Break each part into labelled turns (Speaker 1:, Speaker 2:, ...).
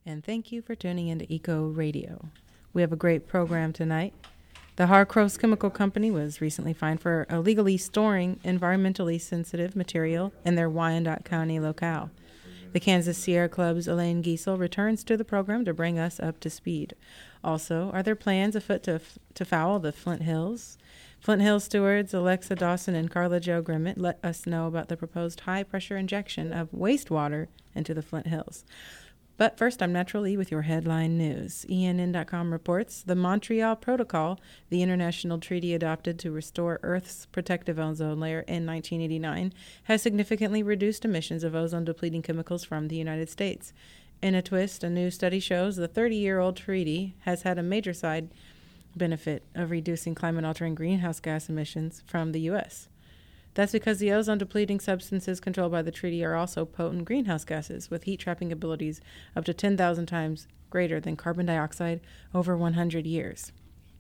Speaker 1: and thank you for tuning into Eco Radio. We have a great program tonight. The Harcross Chemical Company was recently fined for illegally storing environmentally sensitive material in their Wyandotte County locale. The Kansas Sierra Club's Elaine Giesel returns to the program to bring us up to speed. Also, are there plans afoot to foul the Flint Hills? Flint Hills stewards Alexa Dawson and Carla Jo Grimmett let us know about the proposed high-pressure injection of wastewater into the Flint Hills. But first, I'm Natural E with your headline news. ENN.com reports the Montreal Protocol, the international treaty adopted to restore Earth's protective ozone layer in 1989, has significantly reduced emissions of ozone-depleting chemicals from the United States. In a twist, a new study shows the 30-year-old treaty has had a major side benefit of reducing climate-altering greenhouse gas emissions from the U.S. That's because the ozone-depleting substances controlled by the treaty are also potent greenhouse gases with heat-trapping abilities up to 10,000 times greater than carbon dioxide over 100 years.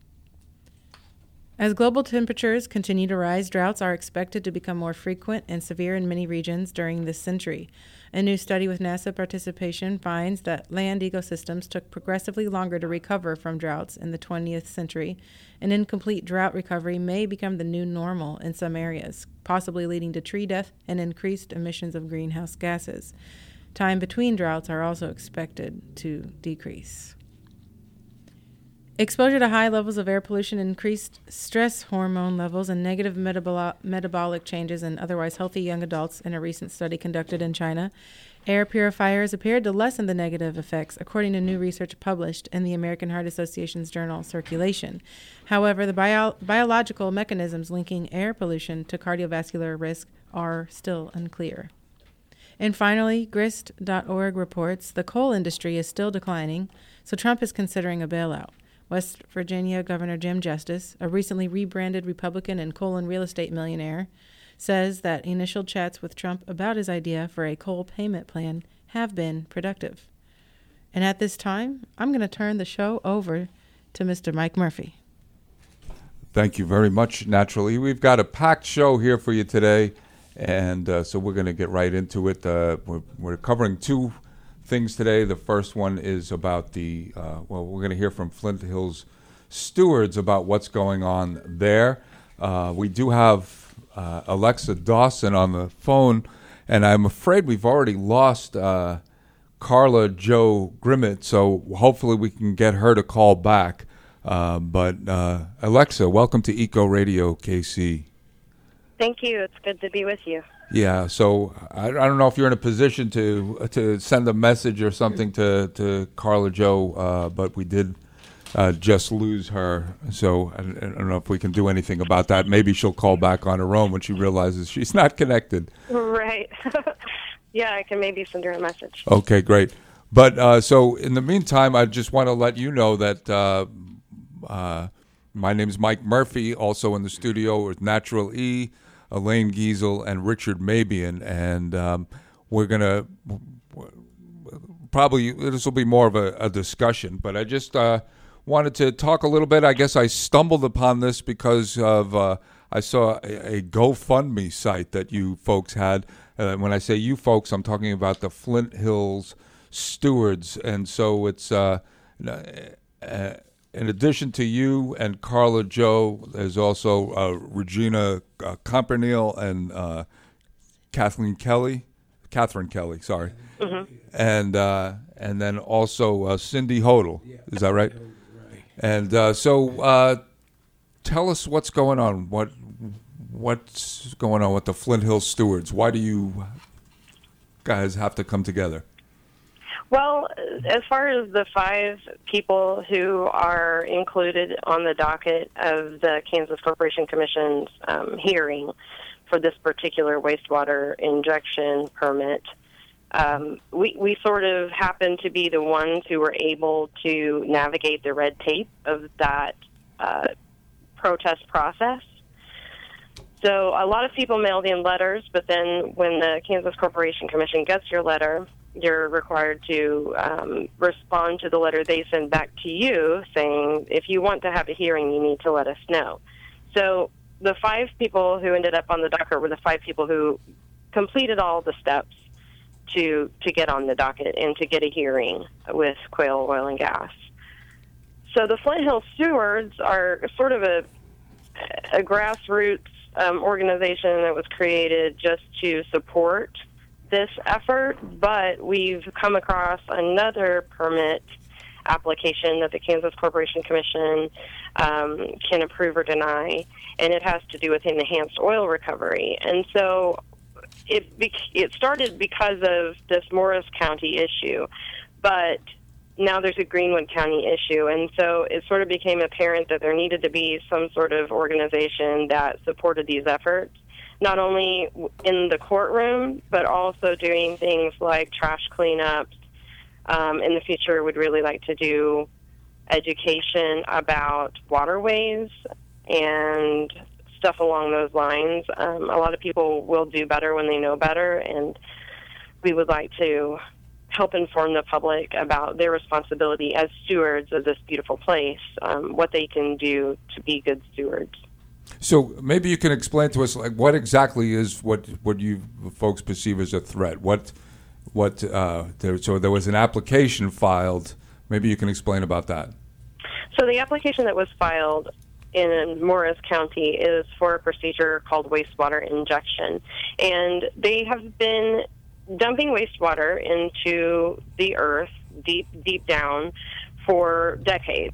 Speaker 1: As global temperatures continue to rise, droughts are expected to become more frequent and severe in many regions during this century. A new study with NASA participation finds that land ecosystems took progressively longer to recover from droughts in the 20th century. An incomplete drought recovery may become the new normal in some areas, possibly leading to tree death and increased emissions of greenhouse gases. Time between droughts are also expected to decrease. Exposure to high levels of air pollution increased stress hormone levels and negative metabolic changes in otherwise healthy young adults in a recent study conducted in China. Air purifiers appeared to lessen the negative effects, according to new research published in the American Heart Association's journal Circulation. However, the biological mechanisms linking air pollution to cardiovascular risk are still unclear. And finally, Grist.org reports the coal industry is still declining, so Trump is considering a bailout. West Virginia Governor Jim Justice, a recently rebranded Republican and coal and real estate millionaire, says that initial chats with Trump about his idea for a coal payment plan have been productive. And at this time, I'm going to turn the show over to Mr. Mike Murphy.
Speaker 2: Thank you very much, Naturally. We've got a packed show here for you today, and so we're going to get right into it. We're covering two things today. The first one is about we're going to hear from Flint Hills stewards about what's going on there. We do have Alexa Dawson on the phone, and I'm afraid we've already lost Carla Jo Grimmett, so hopefully we can get her to call back. But Alexa, welcome to Eco Radio KC.
Speaker 3: Thank you. It's good to be with you.
Speaker 2: Yeah, so I don't know if you're in a position to send a message or something to Carla Jo, but we did just lose her. So I don't know if we can do anything about that. Maybe she'll call back on her own when she realizes she's not connected.
Speaker 3: Right. Yeah, I can maybe send her a message.
Speaker 2: Okay, great. But so in the meantime, I just want to let you know that my name is Mike Murphy, also in the studio with Natural E, Elaine Giesel, and Richard Mabian, and we're going to probably, this will be more of a discussion, but I just wanted to talk a little bit. I guess I stumbled upon this because of, I saw a GoFundMe site that you folks had. When I say you folks, I'm talking about the Flint Hills stewards, and so it's in addition to you and Carla Jo, there's also Regina Campanile and Catherine Kelly, sorry, and then also Cindy Hodel. Is that right? And so tell us what's going on. What's going on with the Flint Hills stewards? Why do you guys have to come together?
Speaker 3: Well, as far as the 5 people who are included on the docket of the Kansas Corporation Commission's hearing for this particular wastewater injection permit, we sort of happen to be the ones who were able to navigate the red tape of that protest process. So a lot of people mailed in letters, but then when the Kansas Corporation Commission gets your letter, you're required to respond to the letter they send back to you saying, if you want to have a hearing, you need to let us know. So the 5 people who ended up on the docket were the 5 people who completed all the steps to get on the docket and to get a hearing with Quail Oil and Gas. So the Flint Hills Stewards are sort of a grassroots organization that was created just to support this effort, but we've come across another permit application that the Kansas Corporation Commission can approve or deny, and it has to do with enhanced oil recovery. And so it started because of this Morris County issue, but now there's a Greenwood County issue, and so it sort of became apparent that there needed to be some sort of organization that supported these efforts, not only in the courtroom, but also doing things like trash cleanups. In the future, would really like to do education about waterways and stuff along those lines. A lot of people will do better when they know better, and we would like to help inform the public about their responsibility as stewards of this beautiful place, what they can do to be good stewards.
Speaker 2: So maybe you can explain to us, like, what exactly is what you folks perceive as a threat? So there was an application filed. Maybe you can explain about that.
Speaker 3: So the application that was filed in Morris County is for a procedure called wastewater injection, and they have been dumping wastewater into the earth deep down for decades.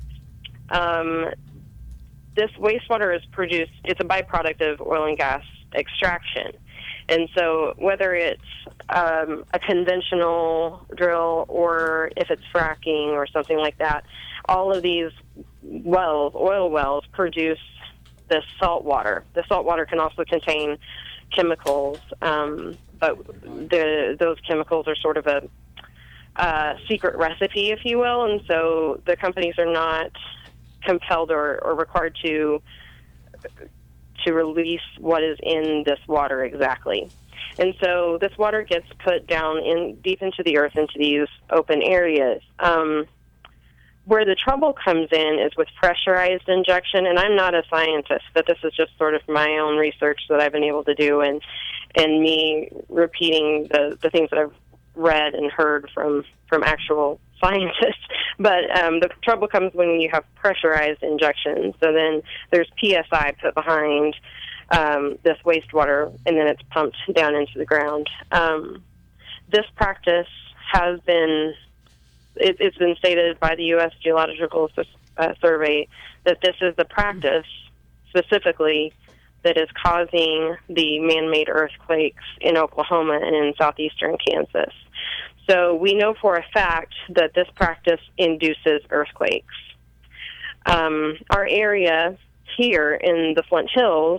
Speaker 3: This wastewater is produced, it's a byproduct of oil and gas extraction. And so whether it's a conventional drill or if it's fracking or something like that, all of these wells, oil wells, produce this salt water. The salt water can also contain chemicals, but those chemicals are sort of a secret recipe, if you will, and so the companies are not compelled or required to release what is in this water exactly. And so this water gets put down deep into the earth, into these open areas. Where the trouble comes in is with pressurized injection, and I'm not a scientist, but this is just sort of my own research that I've been able to do, and me repeating the things that I've read and heard from actual scientists. But the trouble comes when you have pressurized injections. So then there's PSI put behind this wastewater, and then it's pumped down into the ground. This practice has been, it's been stated by the U.S. Geological Survey that this is the practice specifically that is causing the man-made earthquakes in Oklahoma and in southeastern Kansas. So we know for a fact that this practice induces earthquakes. Our area here in the Flint Hills,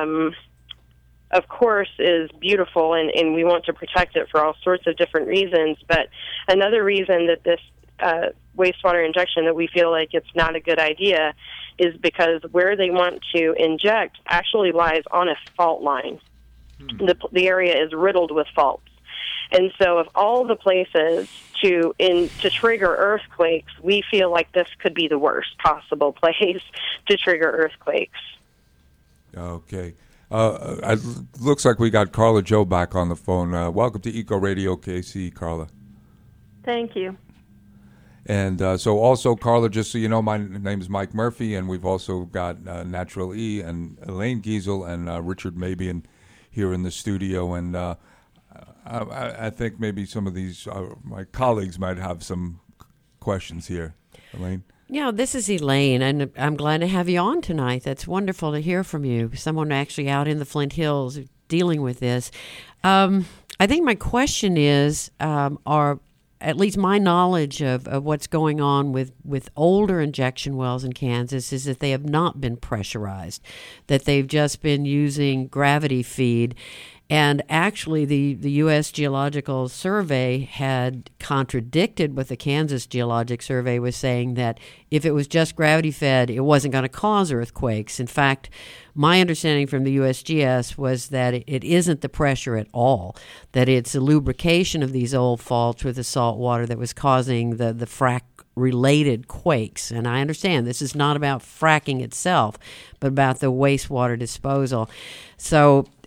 Speaker 3: of course, is beautiful, and we want to protect it for all sorts of different reasons. But another reason that this wastewater injection, that we feel like it's not a good idea, is because where they want to inject actually lies on a fault line. The area is riddled with faults. And so of all the places to trigger earthquakes, we feel like this could be the worst possible place to trigger earthquakes.
Speaker 2: Okay. It looks like we got Carla Joe back on the phone. Welcome to Eco Radio KC, Carla.
Speaker 4: Thank you.
Speaker 2: And so also, Carla, just so you know, my name is Mike Murphy, and we've also got Natural E and Elaine Giesel and Richard Mabian here in the studio. And I think maybe some of these, my colleagues might have some questions here. Elaine?
Speaker 5: Yeah, this is Elaine, and I'm glad to have you on tonight. That's wonderful to hear from you, someone actually out in the Flint Hills dealing with this. I think my question is, at least my knowledge of what's going on with older injection wells in Kansas is that they have not been pressurized, that they've just been using gravity feed. And actually, the U.S. Geological Survey had contradicted what the Kansas Geologic Survey was saying, that if it was just gravity-fed, it wasn't going to cause earthquakes. In fact, my understanding from the USGS was that it isn't the pressure at all, that it's a lubrication of these old faults with the salt water that was causing the frac-related quakes. And I understand this is not about fracking itself, but about the wastewater disposal. So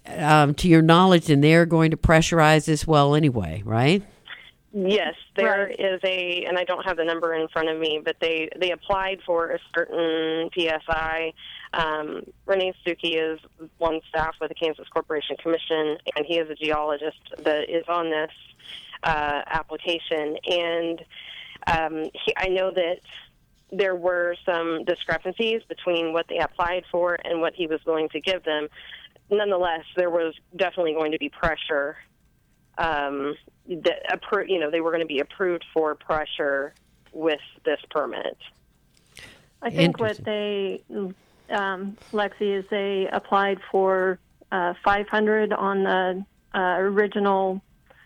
Speaker 5: to your knowledge, then they're going to pressurize this well anyway, right?
Speaker 3: Yes, there is and I don't have the number in front of me, but they applied for a certain PSI. Renee Stuckey is on staff with the Kansas Corporation Commission, and he is a geologist that is on this application. And I know that there were some discrepancies between what they applied for and what he was going to give them. Nonetheless, there was definitely going to be pressure. They were going to be approved for pressure with this permit.
Speaker 4: I think what they, Lexi, is they applied for 500 on the original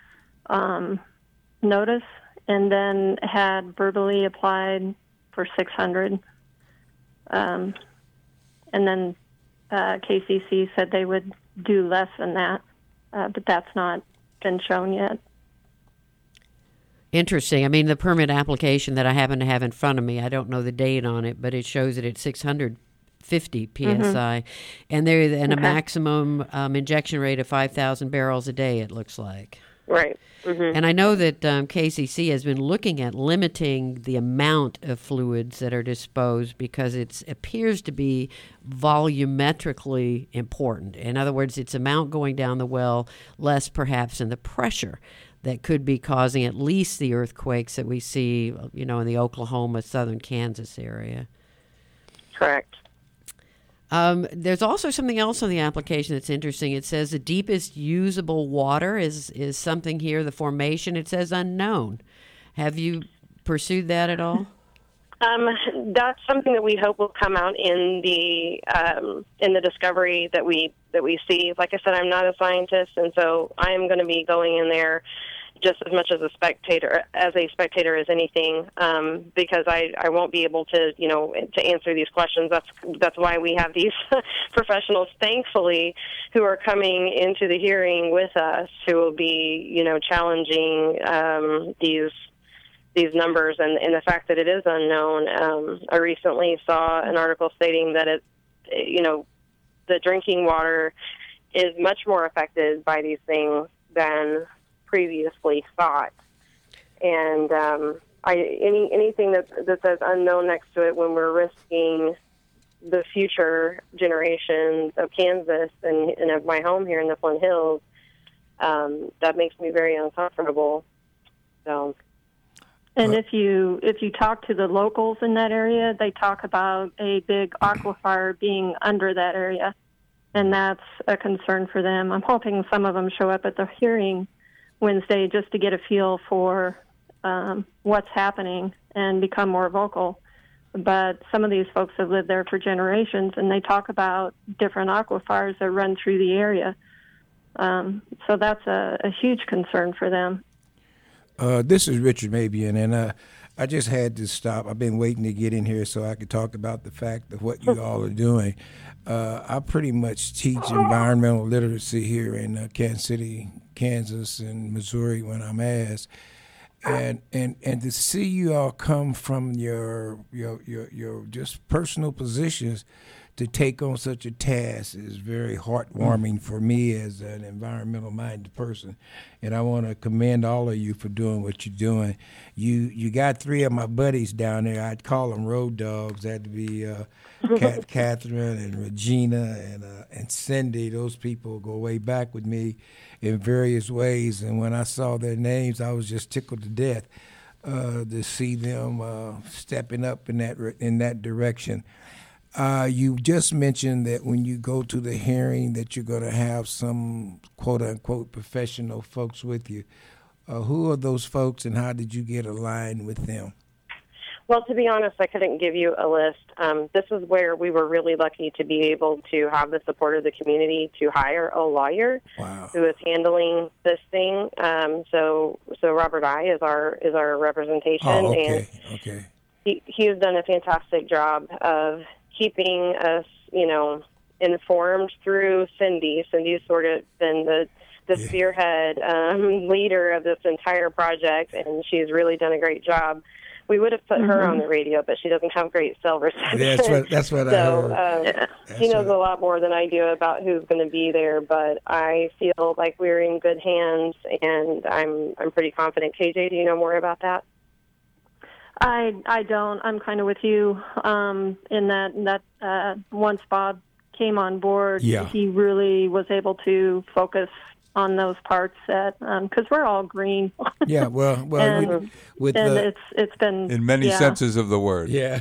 Speaker 4: notice, and then had verbally applied for 600. And then KCC said they would do less than that, but that's not been shown yet.
Speaker 5: Interesting. I mean, the permit application that I happen to have in front of me, I don't know the date on it, but it shows it at 650 PSI. And there's a maximum injection rate of 5,000 barrels a day, it looks like.
Speaker 3: Right. Mm-hmm.
Speaker 5: And I know that KCC has been looking at limiting the amount of fluids that are disposed because it appears to be volumetrically important. In other words, it's amount going down the well, less perhaps in the pressure that could be causing at least the earthquakes that we see, in the Oklahoma, southern Kansas area.
Speaker 3: Correct.
Speaker 5: There's also something else on the application that's interesting. It says the deepest usable water is something here, the formation. It says unknown. Have you pursued that at all?
Speaker 3: That's something that we hope will come out in the discovery that we see. Like I said, I'm not a scientist, and so I am going to be going in there just as much as a spectator as anything, because I won't be able to answer these questions. That's why we have these professionals, thankfully, who are coming into the hearing with us, who will be challenging these numbers and the fact that it is unknown. I recently saw an article stating that the drinking water is much more affected by these things than previously thought. And anything that says unknown next to it when we're risking the future generations of Kansas and of my home here in the Flint Hills, that makes me very uncomfortable. So.
Speaker 4: And if you talk to the locals in that area, they talk about a big aquifer being under that area, and that's a concern for them. I'm hoping some of them show up at the hearing Wednesday just to get a feel for what's happening and become more vocal. But some of these folks have lived there for generations, and they talk about different aquifers that run through the area. So that's a huge concern for them.
Speaker 6: This is Richard Mabian, and I just had to stop. I've been waiting to get in here so I could talk about the fact of what you all are doing. I pretty much teach environmental literacy here in Kansas City, Kansas, and Missouri when I'm asked. And to see you all come from your just personal positions to take on such a task is very heartwarming for me as an environmental-minded person. And I want to commend all of you for doing what you're doing. You got three of my buddies down there. I'd call them road dogs. That'd be Catherine and Regina and Cindy. Those people go way back with me in various ways. And when I saw their names, I was just tickled to death to see them stepping up in that direction. You just mentioned that when you go to the hearing that you're going to have some quote-unquote professional folks with you. Who are those folks, and how did you get aligned with them?
Speaker 3: Well, to be honest, I couldn't give you a list. This is where we were really lucky to be able to have the support of the community to hire a lawyer who is handling this thing. So Robert I is our representation, and he has done a fantastic job of keeping us, informed through Cindy. Cindy's sort of been the spearhead leader of this entire project, and she's really done a great job. we would have put her on the radio, but she doesn't have great cell reception.
Speaker 6: That's what I
Speaker 3: so
Speaker 6: heard.
Speaker 3: she knows a lot more than I do about who's going to be there. But I feel like we're in good hands, and I'm pretty confident. KJ, do you know more about that?
Speaker 4: I don't. I'm kind of with you in that once Bob came on board, he really was able to focus on those parts that because we're all green.
Speaker 6: Yeah, well,
Speaker 4: and it's been
Speaker 2: in many senses of the word.
Speaker 6: Yeah.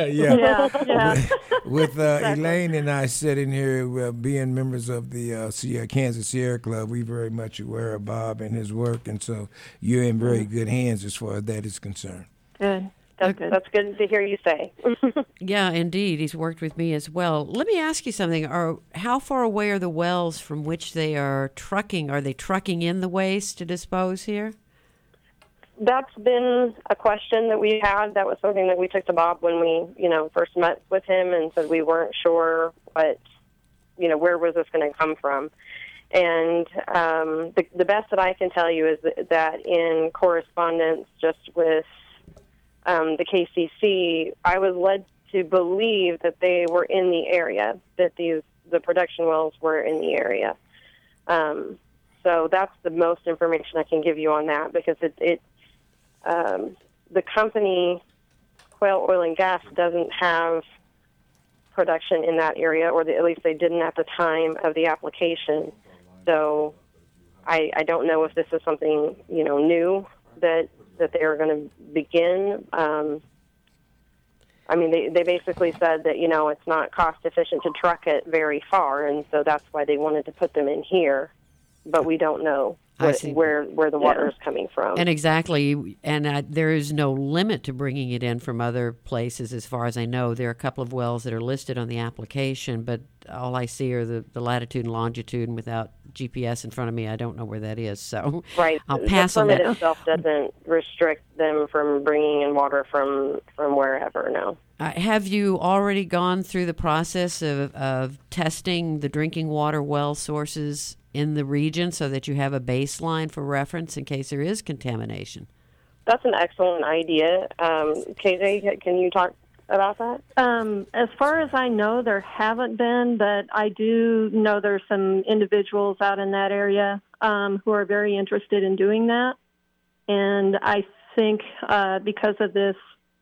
Speaker 6: With Elaine and I sitting here, being members of the Kansas Sierra Club, we very much aware of Bob and his work, and so you're in very good hands as far as that is concerned.
Speaker 4: Good.
Speaker 3: That's good to hear you say.
Speaker 5: Yeah, indeed. He's worked with me as well. Let me ask you something. How far away are the wells from which they are trucking? Are they trucking in the waste to dispose here?
Speaker 3: That's been a question that we had. That was something that we took to Bob when we, first met with him and said we weren't sure where was this going to come from. And the best that I can tell you is that in correspondence just with the KCC, I was led to believe that they were in the area, that the production wells were in the area. So that's the most information I can give you on that, because the company, Quail Oil and Gas, doesn't have production in that area, or at least they didn't at the time of the application. So I don't know if this is something new that they are going to begin. They basically said that, it's not cost efficient to truck it very far, and so that's why they wanted to put them in here. But we don't know where the water is coming from.
Speaker 5: And exactly, and there is no limit to bringing it in from other places, as far as I know. There are a couple of wells that are listed on the application, but all I see are the latitude and longitude, and without GPS in front of me, I don't know where that is. So
Speaker 3: right.
Speaker 5: I'll pass on that.
Speaker 3: The permit itself doesn't restrict them from bringing in water from wherever, no.
Speaker 5: Have you already gone through the process of testing the drinking water well sources in the region so that you have a baseline for reference in case there is contamination?
Speaker 3: That's an excellent idea. KJ, can you talk about that?
Speaker 4: As far as I know, there haven't been, but I do know there's some individuals out in that area who are very interested in doing that. And I think because of this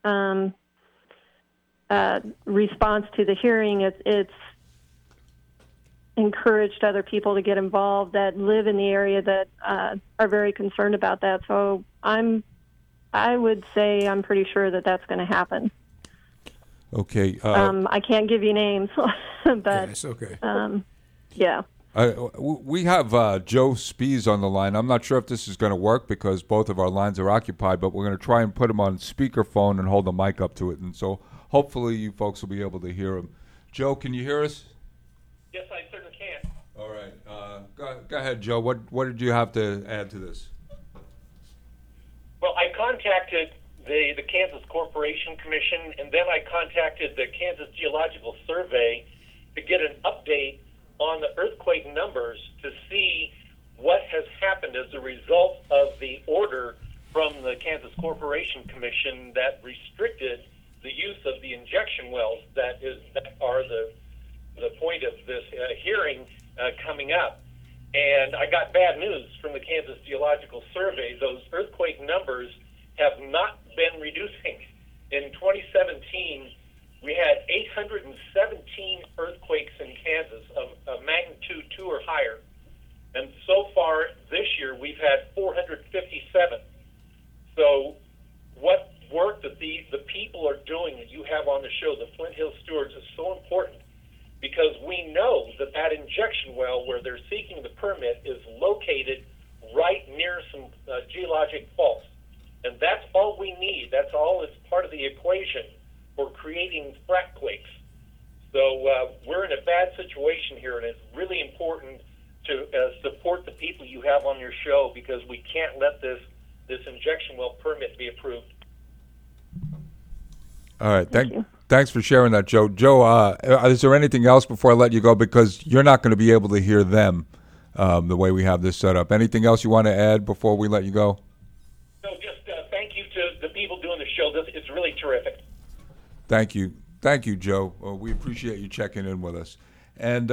Speaker 4: response to the hearing, it's encouraged other people to get involved that live in the area that are very concerned about that. So I would say I'm pretty sure that that's going to happen.
Speaker 2: Okay.
Speaker 4: I can't give you names, but
Speaker 6: it's okay.
Speaker 4: Yeah.
Speaker 2: We have Joe Spies on the line. I'm not sure if this is going to work because both of our lines are occupied, but we're going to try and put him on speakerphone and hold the mic up to it, and so hopefully you folks will be able to hear him. Joe, can you hear us?
Speaker 7: Yes, I certainly can.
Speaker 2: All right. Go ahead, Joe. What did you have to add to this?
Speaker 7: Well, I contacted the Kansas Corporation Commission, and then I contacted the Kansas Geological Survey to get an update on the earthquake numbers to see what has happened as a result of the order from the Kansas Corporation Commission that restricted the use of the injection wells that are the point of this hearing coming up. And I got bad news from the Kansas Geological Survey. Those earthquake numbers have not been reducing. In 2017, we had 817 earthquakes in Kansas of magnitude 2 or higher. And so far this year, we've had 457. So what work that the people are doing that you have on the show, the Flint Hills Stewards, is so important, because we know that injection well where they're seeking the permit is located right near some geologic faults. And that's all we need. That's all is part of the equation for creating frac quakes. So we're in a bad situation here, and it's really important to support the people you have on your show, because we can't let this injection well permit be approved.
Speaker 2: All right. Thanks for sharing that, Joe. Joe, is there anything else before I let you go? Because you're not going to be able to hear them the way we have this set up. Anything else you want to add before we let you go?
Speaker 7: No, just thank you to the people people doing the show. It's really terrific.
Speaker 2: Thank you, Joe. We appreciate you checking in with us. And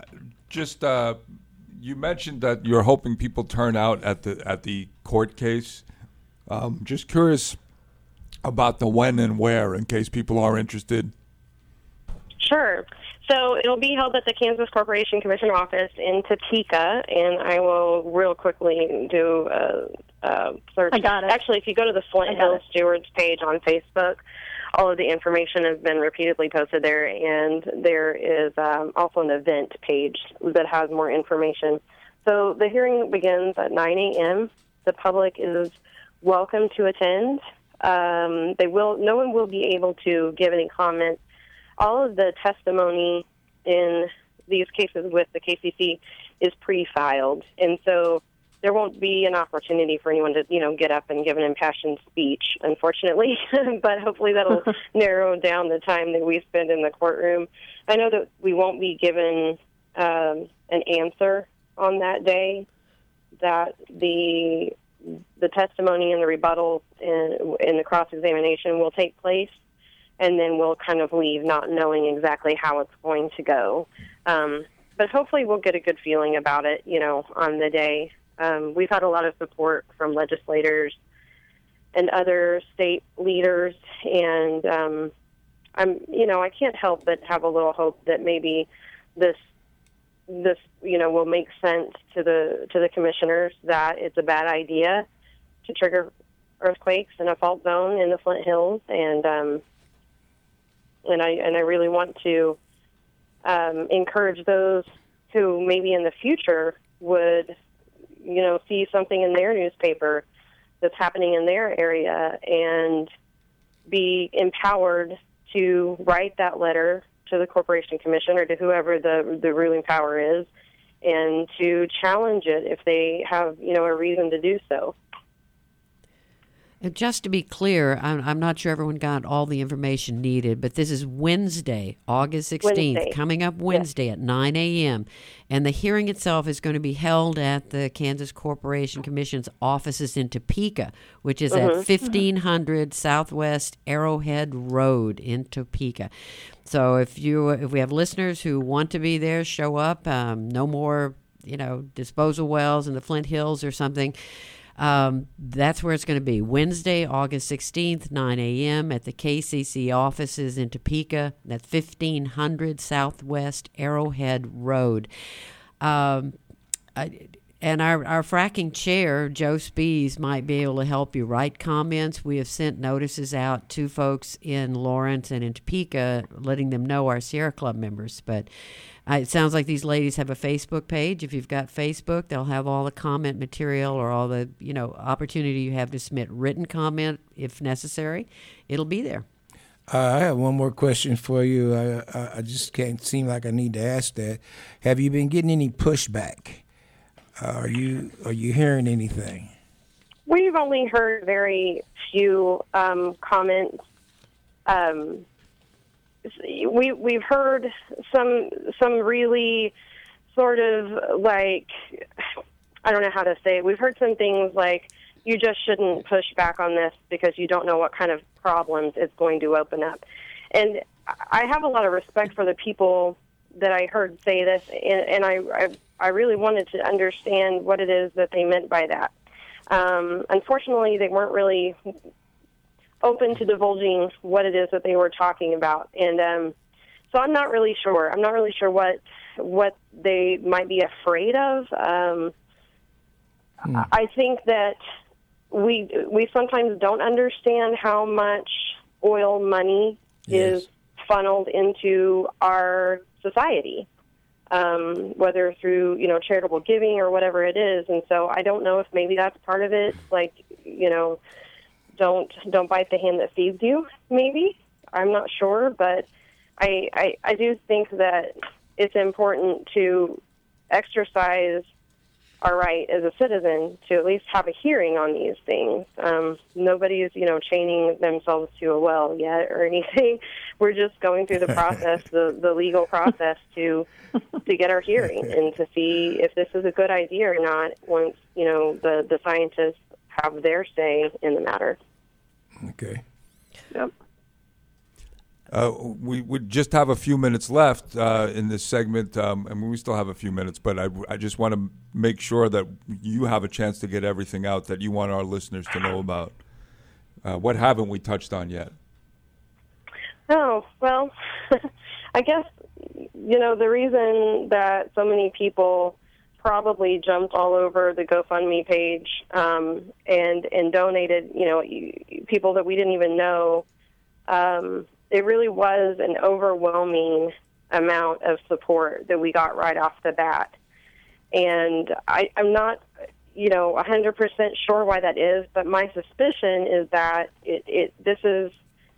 Speaker 2: you mentioned that you're hoping people turn out at the court case. Just curious about the when and where, in case people are interested.
Speaker 3: Sure. So it'll be held at the Kansas Corporation Commission office in Topeka, and I will real quickly do a search.
Speaker 4: I got it.
Speaker 3: Actually, if you go to the Flint Hills Stewards page on Facebook, all of the information has been repeatedly posted there, and there is also an event page that has more information. So the hearing begins at 9 a.m. The public is welcome to attend. No one will be able to give any comments. All of the testimony in these cases with the KCC is pre-filed, and so there won't be an opportunity for anyone to, get up and give an impassioned speech, unfortunately. But hopefully that'll narrow down the time that we spend in the courtroom. I know that we won't be given an answer on that day, that the testimony and the rebuttal in the cross-examination will take place, and then we'll kind of leave not knowing exactly how it's going to go. But hopefully we'll get a good feeling about it, on the day. We've had a lot of support from legislators and other state leaders, and I can't help but have a little hope that maybe this will make sense to the commissioners, that it's a bad idea to trigger earthquakes in a fault zone in the Flint Hills, and I really want to encourage those who maybe in the future would see something in their newspaper that's happening in their area and be empowered to write that letter to the Corporation Commission or to whoever the ruling power is, and to challenge it if they have, a reason to do so.
Speaker 5: And just to be clear, I'm not sure everyone got all the information needed, but this is Wednesday, August 16th, coming up Wednesday at 9 a.m. And the hearing itself is going to be held at the Kansas Corporation Commission's offices in Topeka, which is at 1500 Southwest Arrowhead Road in Topeka. So if we have listeners who want to be there, show up. No more, disposal wells in the Flint Hills or something. That's where it's going to be. Wednesday, August 16th, 9 a.m. at the KCC offices in Topeka. That's 1500 Southwest Arrowhead Road. And our fracking chair, Joe Spees, might be able to help you write comments. We have sent notices out to folks in Lawrence and in Topeka, letting them know, our Sierra Club members. But it sounds like these ladies have a Facebook page. If you've got Facebook, they'll have all the comment material or all the opportunity you have to submit written comment if necessary. It'll be there.
Speaker 6: I have one more question for you. I just can't seem like I need to ask that. Have you been getting any pushback? Are you hearing anything?
Speaker 3: We've only heard very few comments. We've heard some really sort of like, I don't know how to say it. We've heard some things like, you just shouldn't push back on this because you don't know what kind of problems it's going to open up. And I have a lot of respect for the people that I heard say this, and I really wanted to understand what it is that they meant by that. Unfortunately, they weren't really open to divulging what it is that they were talking about, and so I'm not really sure. I'm not really sure what they might be afraid of. I think that we sometimes don't understand how much oil money is funneled into our society, whether through charitable giving or whatever it is. And so I don't know if maybe that's part of it. Like don't bite the hand that feeds you. Maybe, I'm not sure, but I do think that it's important to exercise our right as a citizen to at least have a hearing on these things. Nobody is, chaining themselves to a well yet or anything. We're just going through the process, the legal process to get our hearing and to see if this is a good idea or not once, the scientists have their say in the matter.
Speaker 6: Okay.
Speaker 4: Yep.
Speaker 2: We would just have a few minutes left in this segment. We still have a few minutes, but I just want to make sure that you have a chance to get everything out that you want our listeners to know about. What haven't we touched on yet?
Speaker 3: Oh, well, I guess, the reason that so many people probably jumped all over the GoFundMe page and donated, people that we didn't even know, it really was an overwhelming amount of support that we got right off the bat. And I'm not, 100% sure why that is, but my suspicion is that this is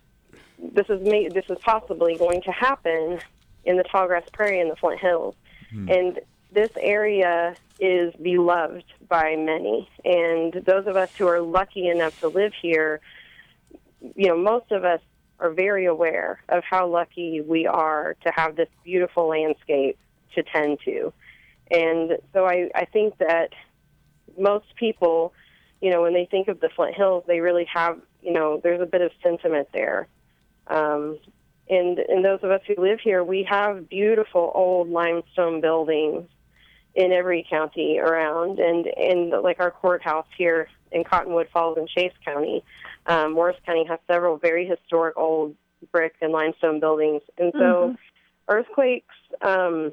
Speaker 3: possibly going to happen in the Tallgrass Prairie and the Flint Hills. And this area is beloved by many. And those of us who are lucky enough to live here, most of us are very aware of how lucky we are to have this beautiful landscape to tend to. And so I think that most people, when they think of the Flint Hills, they really have, there's a bit of sentiment there. And those of us who live here, we have beautiful old limestone buildings in every county around, and like our courthouse here in Cottonwood Falls in Chase County. Morris County has several very historic old brick and limestone buildings. And so earthquakes, are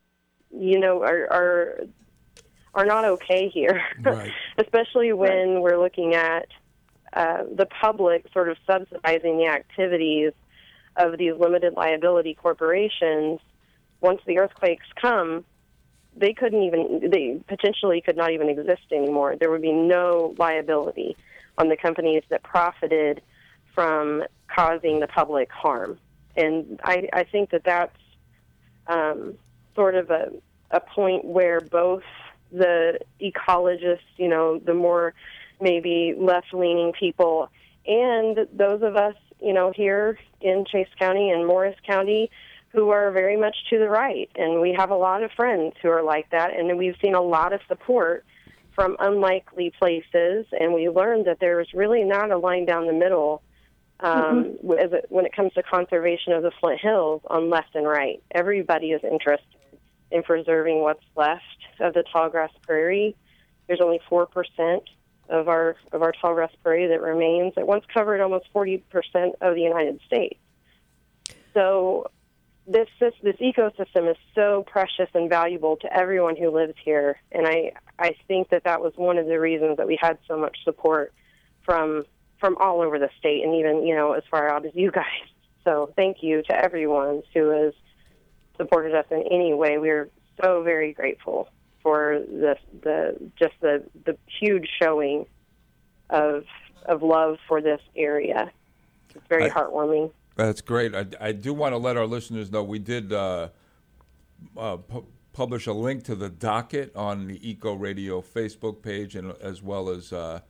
Speaker 3: not okay here,
Speaker 6: Right.
Speaker 3: especially when we're looking at the public sort of subsidizing the activities of these limited liability corporations. Once the earthquakes come, they potentially could not even exist anymore. There would be no liability on the companies that profited from causing the public harm. And I think that that's sort of a point where both the ecologists, the more maybe left-leaning people, and those of us, here in Chase County and Morris County who are very much to the right. And we have a lot of friends who are like that, and we've seen a lot of support from unlikely places, and we learned that there's really not a line down the middle when it comes to conservation of the Flint Hills on left and right. Everybody is interested in preserving what's left of the tallgrass prairie. There's only 4% of our tallgrass prairie that remains. It once covered almost 40% of the United States. So this ecosystem is so precious and valuable to everyone who lives here, and I think that was one of the reasons that we had so much support from all over the state, and even as far out as you guys. So thank you to everyone who has supported us in any way. We're so very grateful for the huge showing of love for this area. It's very heartwarming.
Speaker 2: That's great. I do want to let our listeners know we did publish a link to the docket on the Eco Radio Facebook page, and as well as the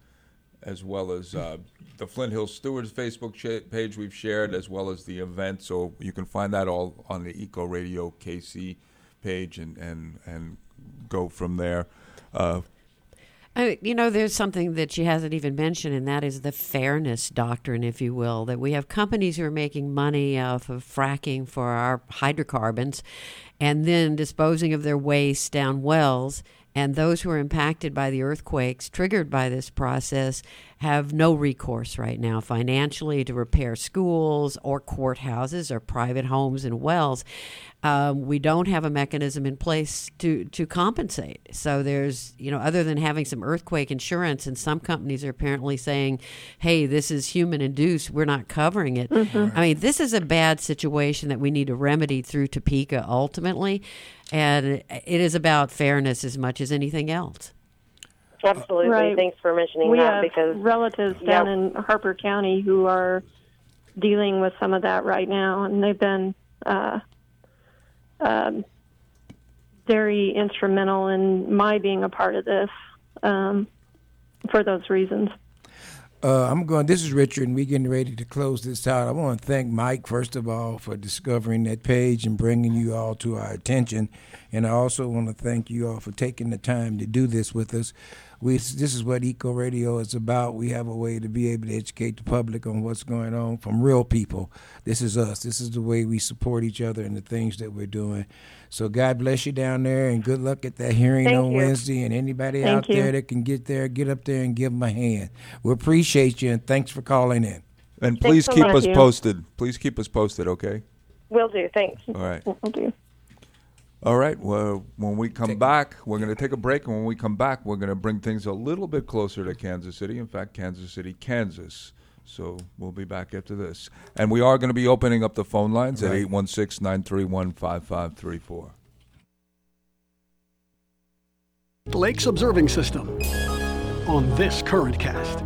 Speaker 2: Flint Hills Stewards Facebook page we've shared, as well as the event. So you can find that all on the Eco Radio KC page and go from there.
Speaker 5: There's something that she hasn't even mentioned, and that is the fairness doctrine, if you will, that we have companies who are making money off of fracking for our hydrocarbons and then disposing of their waste down wells. And those who are impacted by the earthquakes triggered by this process have no recourse right now financially to repair schools or courthouses or private homes and wells. We don't have a mechanism in place to compensate. So there's, other than having some earthquake insurance, and some companies are apparently saying, hey, this is human induced, we're not covering it. Mm-hmm. I mean, this is a bad situation that we need to remedy through Topeka ultimately. And it is about fairness as much as anything else.
Speaker 3: Absolutely. Right. Thanks for mentioning that.
Speaker 4: Because we have relatives down in Harper County who are dealing with some of that right now, and they've been very instrumental in my being a part of this for those reasons.
Speaker 6: This is Richard, and we're getting ready to close this out. I want to thank Mike, first of all, for discovering that page and bringing you all to our attention. And I also want to thank you all for taking the time to do this with us. This is what Eco Radio is about. We have a way to be able to educate the public on what's going on from real people. This is us. This is the way we support each other and the things that we're doing. So God bless you down there, and good luck at that hearing on Wednesday. And anybody out there that can get there, get up there and give them a hand. We appreciate you, and thanks for calling in.
Speaker 2: And please keep us posted. Please keep us posted, okay?
Speaker 3: Will do. Thanks.
Speaker 2: All right.
Speaker 3: Will do.
Speaker 2: All right. Well, when we come back, we're going to take a break. And when we come back, we're going to bring things a little bit closer to Kansas City. In fact, Kansas City, Kansas. So we'll be back after this. And we are going to be opening up the phone lines at 816-931-5534.
Speaker 8: Lakes Observing System on this Current Cast.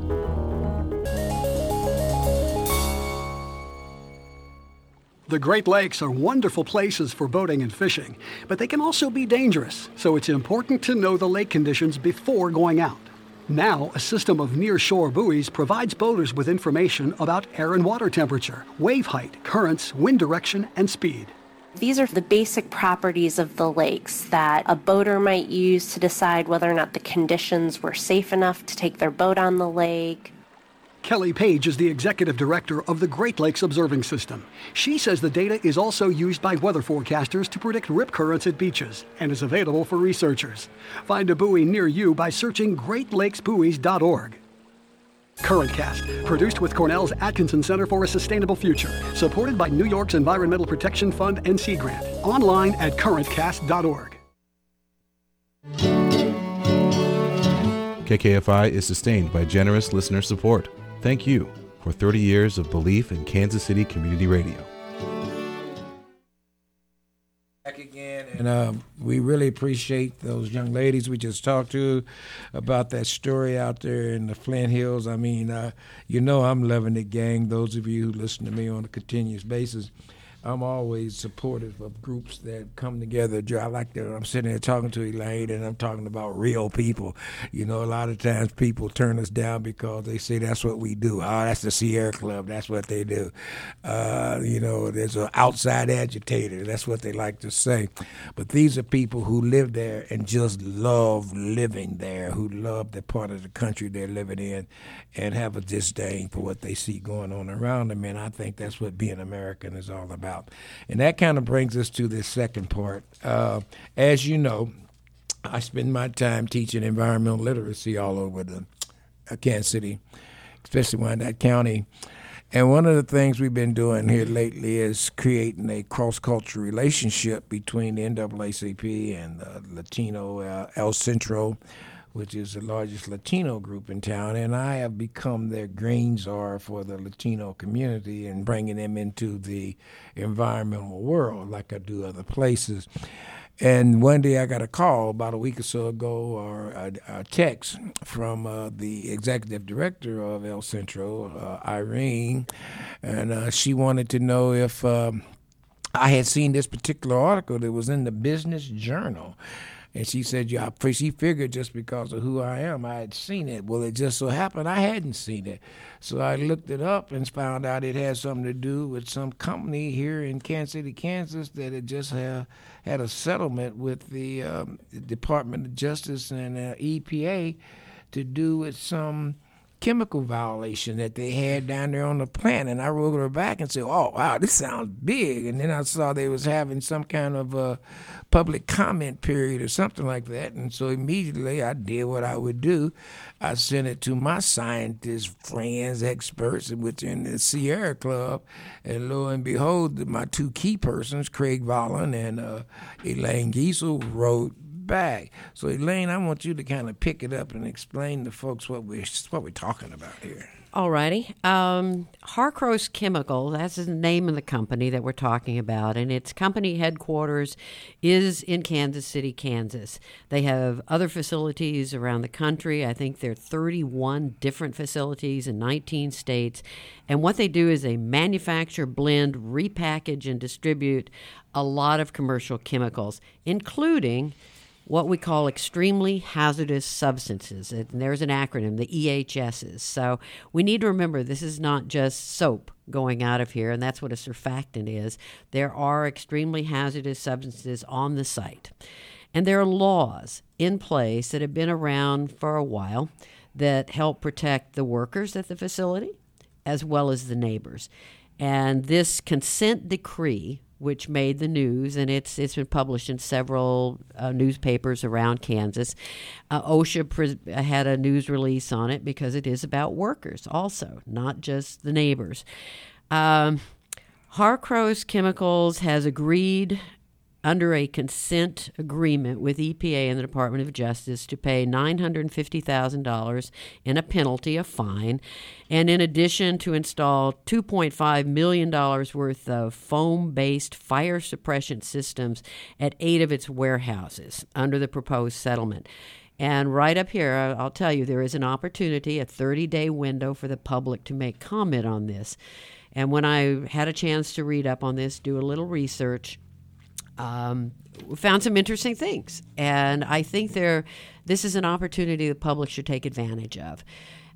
Speaker 8: The Great Lakes are wonderful places for boating and fishing, but they can also be dangerous, so it's important to know the lake conditions before going out. Now, a system of near-shore buoys provides boaters with information about air and water temperature, wave height, currents, wind direction, and speed.
Speaker 9: These are the basic properties of the lakes that a boater might use to decide whether or not the conditions were safe enough to take their boat on the lake.
Speaker 8: Kelly Page is the executive director of the Great Lakes Observing System. She says the data is also used by weather forecasters to predict rip currents at beaches and is available for researchers. Find a buoy near you by searching GreatLakesBuoys.org. CurrentCast, produced with Cornell's Atkinson Center for a Sustainable Future, supported by New York's Environmental Protection Fund and Sea Grant. Online at CurrentCast.org.
Speaker 10: KKFI is sustained by generous listener support. Thank you for 30 years of belief in Kansas City Community Radio.
Speaker 6: Back again, and we really appreciate those young ladies we just talked to about that story out there in the Flint Hills. I mean, I'm loving it, gang. Those of you who listen to me on a continuous basis, I'm always supportive of groups that come together. I like that I'm sitting there talking to Elaine, and I'm talking about real people. You know, a lot of times people turn us down because they say that's what we do. Oh, that's the Sierra Club. That's what they do. There's an outside agitator. That's what they like to say. But these are people who live there and just love living there, who love the part of the country they're living in and have a disdain for what they see going on around them. And I think that's what being American is all about. And that kind of brings us to this second part. As you know, I spend my time teaching environmental literacy all over the Kansas City, especially Wyandotte County. And one of the things we've been doing here lately is creating a cross-cultural relationship between the NAACP and the Latino El Centro, which is the largest Latino group in town, and I have become their green czar for the Latino community and bringing them into the environmental world like I do other places. And one day I got a call about a week or so ago, or a text from the executive director of El Centro, Irene, and she wanted to know if I had seen this particular article that was in the Business Journal. And she said, she figured just because of who I am, I had seen it. Well, it just so happened I hadn't seen it. So I looked it up and found out it had something to do with some company here in Kansas City, Kansas, that had just had a settlement with the Department of Justice and EPA to do with some chemical violation that they had down there on the plant. And I wrote her back and said, oh, wow, this sounds big. And then I saw they was having some kind of public comment period or something like that. And so immediately I did what I would do. I sent it to my scientists, friends, experts, which are in the Sierra Club. And lo and behold, my two key persons, Craig Vollen and Elaine Giesel, wrote back. So Elaine, I want you to kind of pick it up and explain to folks what we're talking about here.
Speaker 5: All righty. Harcross Chemical, that's the name of the company that we're talking about, and its company headquarters is in Kansas City, Kansas. They have other facilities around the country. I think there are 31 different facilities in 19 states, and what they do is they manufacture, blend, repackage, and distribute a lot of commercial chemicals, including what we call extremely hazardous substances. And there's an acronym, the EHSs. So we need to remember this is not just soap going out of here, and that's what a surfactant is. There are extremely hazardous substances on the site. And there are laws in place that have been around for a while that help protect the workers at the facility as well as the neighbors. And this consent decree, which made the news, and it's been published in several newspapers around Kansas. OSHA had a news release on it because it is about workers also, not just the neighbors. Harcross Chemicals has agreed under a consent agreement with EPA and the Department of Justice to pay $950,000 in a penalty, a fine, and in addition to install $2.5 million worth of foam-based fire suppression systems at 8 of its warehouses under the proposed settlement. And right up here, I'll tell you, there is an opportunity, a 30-day window for the public to make comment on this. And when I had a chance to read up on this, do a little research, we found some interesting things, and I think this is an opportunity the public should take advantage of.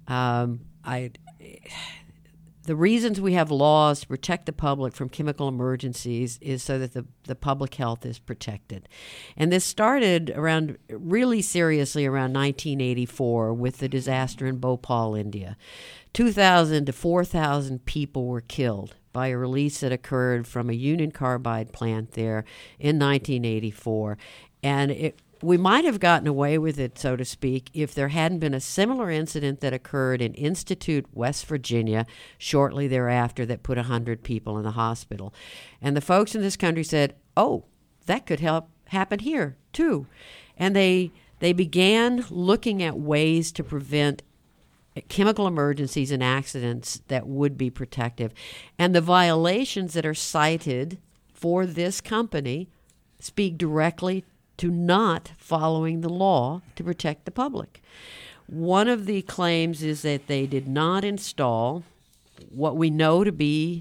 Speaker 5: The reasons we have laws to protect the public from chemical emergencies is so that the public health is protected. And this started really seriously around 1984 with the disaster in Bhopal, India. 2,000 to 4,000 people were killed by a release that occurred from a Union Carbide plant there in 1984. And we might have gotten away with it, so to speak, if there hadn't been a similar incident that occurred in Institute, West Virginia, shortly thereafter that put 100 people in the hospital. And the folks in this country said, oh, that could happen here, too. And they began looking at ways to prevent chemical emergencies and accidents that would be protective. And the violations that are cited for this company speak directly to not following the law to protect the public. One of the claims is that they did not install what we know to be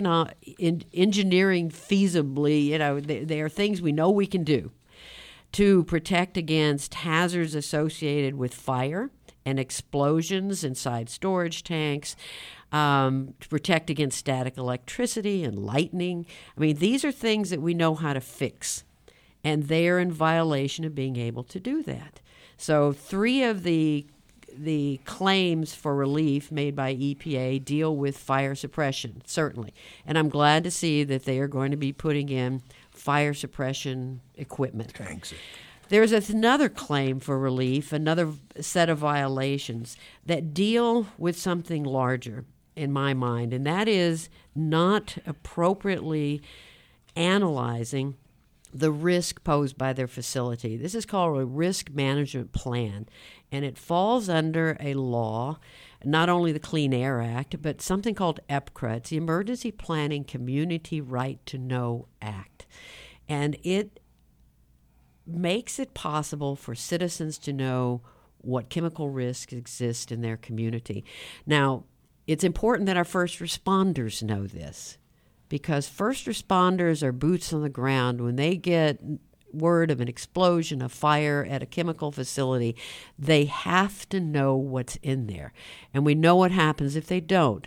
Speaker 5: engineering feasibly, they are things we know we can do to protect against hazards associated with fire and explosions inside storage tanks, to protect against static electricity and lightning. I mean, these are things that we know how to fix, and they are in violation of being able to do that. So 3 of the claims for relief made by EPA deal with fire suppression, certainly. And I'm glad to see that they are going to be putting in fire suppression equipment.
Speaker 6: Thanks.
Speaker 5: There's another claim for relief, another set of violations that deal with something larger in my mind, and that is not appropriately analyzing the risk posed by their facility. This is called a risk management plan, and it falls under a law, not only the Clean Air Act, but something called EPCRA. It's the Emergency Planning Community Right to Know Act. And it makes it possible for citizens to know what chemical risks exist in their community. Now, it's important that our first responders know this, because first responders are boots on the ground. When they get word of an explosion, a fire at a chemical facility, they have to know what's in there. And we know what happens if they don't.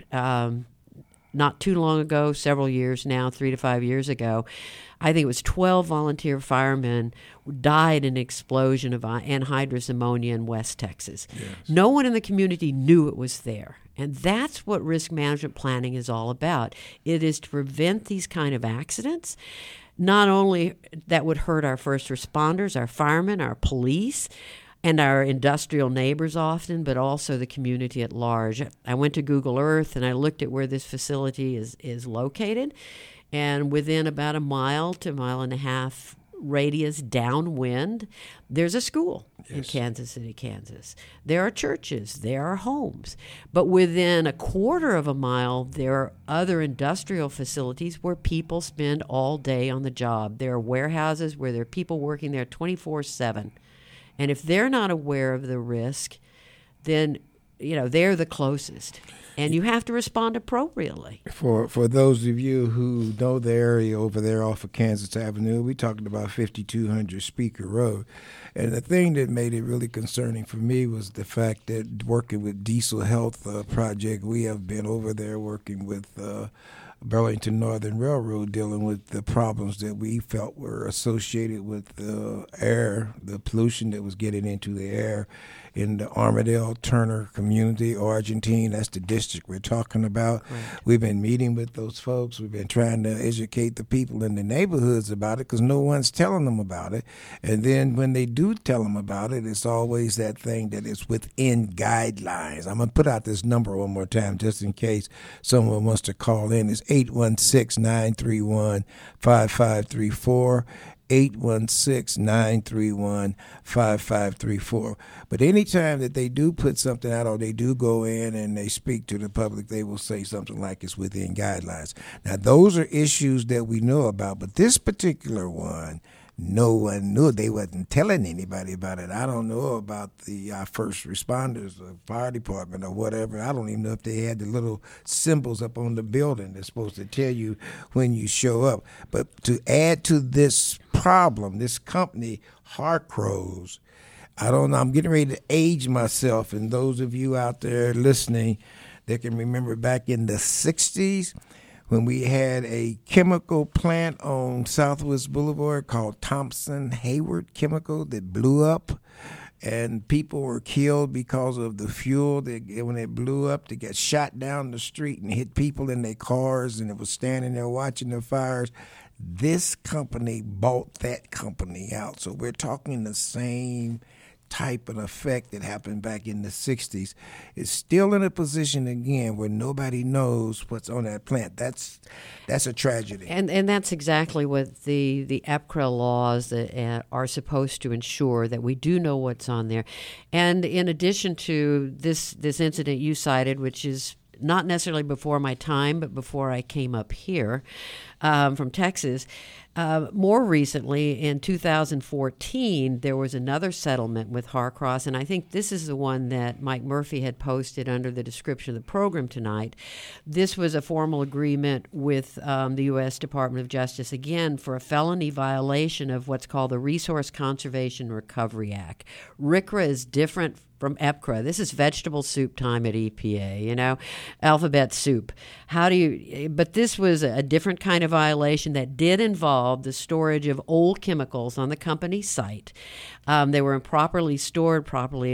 Speaker 5: Not too long ago, several years now, 3 to 5 years ago, I think it was 12 volunteer firemen died in an explosion of anhydrous ammonia in West Texas. Yes. No one in the community knew it was there. And that's what risk management planning is all about. It is to prevent these kind of accidents. Not only that would hurt our first responders, our firemen, our police, and our industrial neighbors often, but also the community at large. I went to Google Earth and I looked at where this facility is located, and within about a mile to a mile and a half radius downwind, there's a school in Kansas City, Kansas. There are churches, there are homes. But within a quarter of a mile, there are other industrial facilities where people spend all day on the job. There are warehouses where there are people working there 24/7. And if they're not aware of the risk, then, they're the closest. And you have to respond appropriately.
Speaker 6: For those of you who know the area over there off of Kansas Avenue, we talking about 5200 Speaker Road. And the thing that made it really concerning for me was the fact that working with Diesel Health Project, we have been over there working with Burlington Northern Railroad, dealing with the problems that we felt were associated with the air, the pollution that was getting into the air in the Armadale Turner community, Argentine. That's the district we're talking about. Right. We've been meeting with those folks. We've been trying to educate the people in the neighborhoods about it because no one's telling them about it. And then when they do tell them about it, it's always that thing that it's within guidelines. I'm going to put out this number one more time just in case someone wants to call in. It's 816-931-5534. 816-931-5534. But anytime that they do put something out or they do go in and they speak to the public, they will say something like it's within guidelines. Now, those are issues that we know about, but this particular one, no one knew. They wasn't telling anybody about it. I don't know about the first responders or fire department or whatever. I don't even know if they had the little symbols up on the building that's supposed to tell you when you show up. But to add to this problem, this company, Harcrows, I don't know. I'm getting ready to age myself, and those of you out there listening that can remember back in the 60s, when we had a chemical plant on Southwest Boulevard called Thompson Hayward Chemical that blew up, and people were killed because of the fuel. When it blew up, they got shot down the street and hit people in their cars, and it was standing there watching the fires. This company bought that company out. So we're talking the same type of effect that happened back in the 60s. It's still in a position again where nobody knows what's on that plant. That's a tragedy.
Speaker 5: And that's exactly what the EPCRA laws that are supposed to ensure, that we do know what's on there. And in addition to this incident you cited, which is not necessarily before my time, but before I came up here from Texas. More recently, in 2014, there was another settlement with Harcross, and I think this is the one that Mike Murphy had posted under the description of the program tonight. This was a formal agreement with the U.S. Department of Justice, again, for a felony violation of what's called the Resource Conservation Recovery Act. RCRA is different from EPCRA. This is vegetable soup time at EPA, alphabet soup. But this was a different kind of violation that did involve the storage of old chemicals on the company's site. They were improperly stored,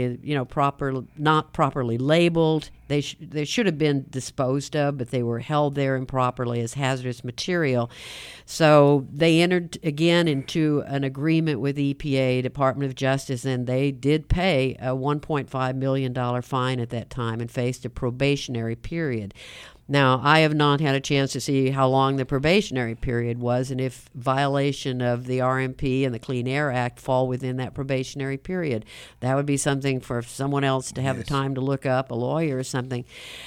Speaker 5: not properly labeled. They should have been disposed of, but they were held there improperly as hazardous material. So they entered again into an agreement with EPA, Department of Justice, and they did pay a $1.5 million fine at that time and faced a probationary period. Now, I have not had a chance to see how long the probationary period was and if violation of the RMP and the Clean Air Act fall within that probationary period. That would be something for someone else to have the time to look up, a lawyer or something.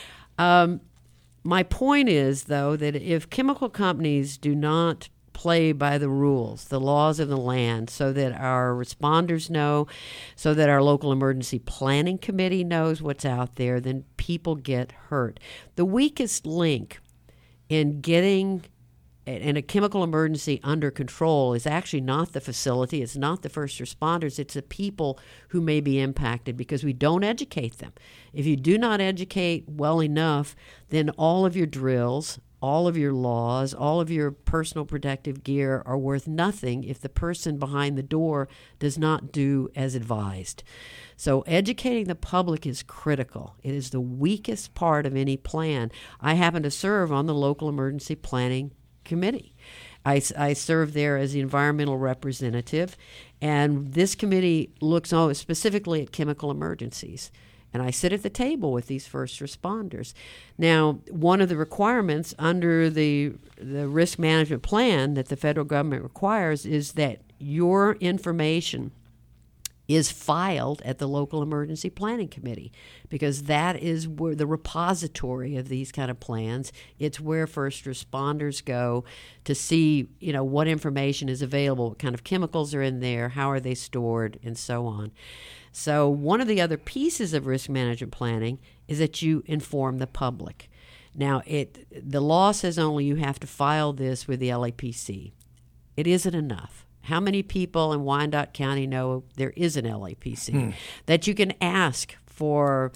Speaker 5: My point is, though, that if chemical companies do not play by the rules, the laws of the land, so that our responders know, so that our local emergency planning committee knows what's out there, then people get hurt. The weakest link in getting a chemical emergency under control is actually not the facility, it's not the first responders, it's the people who may be impacted because we don't educate them. If you do not educate well enough, then all of your drills, all of your laws, all of your personal protective gear are worth nothing if the person behind the door does not do as advised. So educating the public is critical. It is the weakest part of any plan. I happen to serve on the local emergency planning committee. I serve there as the environmental representative, and this committee looks specifically at chemical emergencies. And I sit at the table with these first responders. Now, one of the requirements under the risk management plan that the federal government requires is that your information is filed at the local emergency planning committee, because that is where the repository of these kind of plans. It's where first responders go to see, what information is available, what kind of chemicals are in there, how are they stored, and so on. So one of the other pieces of risk management planning is that you inform the public. Now, the law says only you have to file this with the LAPC. It isn't enough. How many people in Wyandotte County know there is an LAPC? That you can ask for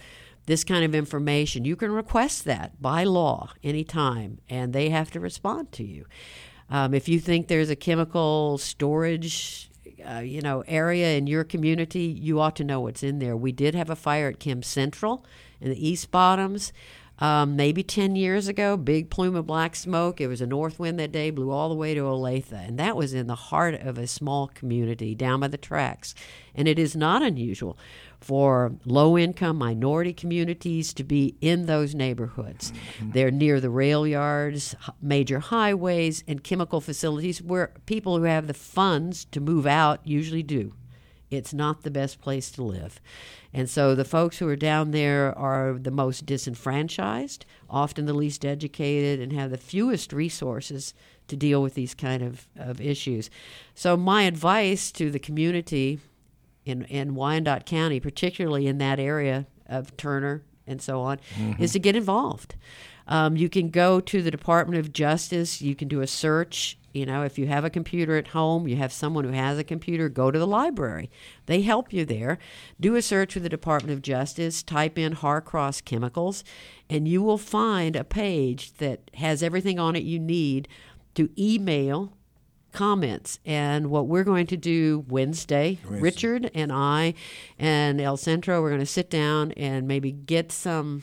Speaker 5: this kind of information, you can request that by law anytime, and they have to respond to you. If you think there's a chemical storage area in your community, you ought to know what's in there. We did have a fire at Kim Central in the East Bottoms maybe 10 years ago, big plume of black smoke. It was a north wind that day, blew all the way to Olathe, and that was in the heart of a small community down by the tracks. And it is not unusual for low-income minority communities to be in those neighborhoods. Mm-hmm. They're near the rail yards, major highways, and chemical facilities where people who have the funds to move out usually do. It's not the best place to live. And so the folks who are down there are the most disenfranchised, often the least educated, and have the fewest resources to deal with these kind of issues. So my advice to the community in Wyandotte County, particularly in that area of Turner and so on, is to get involved. You can go to the Department of Justice. You can do a search. If you have a computer at home, you have someone who has a computer, go to the library. They help you there. Do a search with the Department of Justice, type in Harcross Chemicals, and you will find a page that has everything on it you need to email comments. And what we're going to do Wednesday, Richard and I and El Centro, we're going to sit down and maybe get some